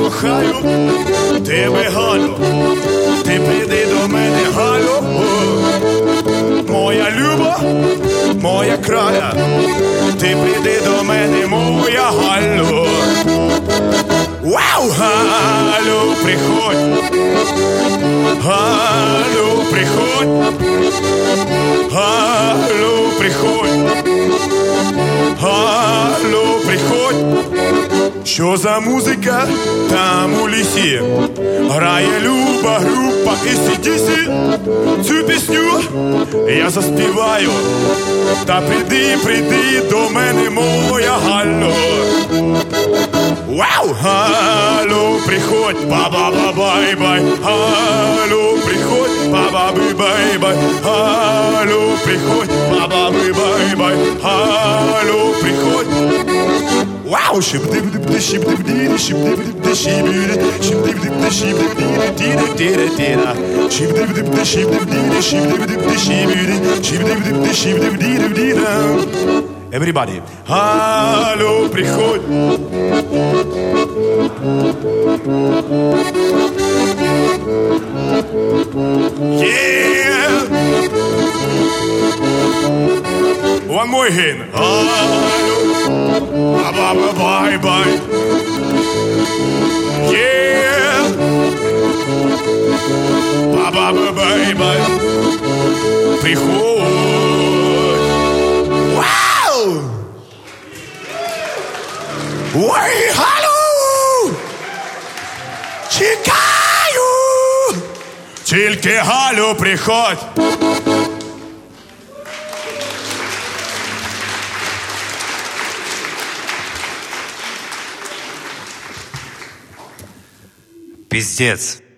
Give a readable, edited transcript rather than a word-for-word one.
кохаю тебе, Галю, ти прийди до мене, Галю, моя люба, моя краля, ти прийди до мене, моя Галю. Вау, Галю, приходь, Галю, приходь, Галю, приходь, Галю, приходь. Що за музика там у лісі? Грає люба група AC/DC. Цю пісню я заспіваю. Та прийди до мене, моя Галю. Вау! Галю, приходь, ба-ба-ба-бай-бай. Галю, приходь, ба-ба-би-бай-бай. Галю, приходь, ба-ба-би-бай-бай. Галю, приходь. Вау! Шип-дип-дип-ди, шип-дип-дири, шип-дип-дип-ди, шип-дири, шип-дип-дип-ди, шип-дип-дири, тіра-тіра-тіра. Шип-дип-дип-ди, шип-дип-дири, шип-дип-дип-ди, шип-дири, шип-дип-дип-ди, шип-дип-дири-діра. Everybody. Галю, приходь. Yeah! One more again. Галю, ба-ба-ба-бай-бай. Yeah! Ба-ба-ба-бай-бай. Приходь. Ой, Галю! Чекаю! Тільки, Галю, приходь! Пиздец.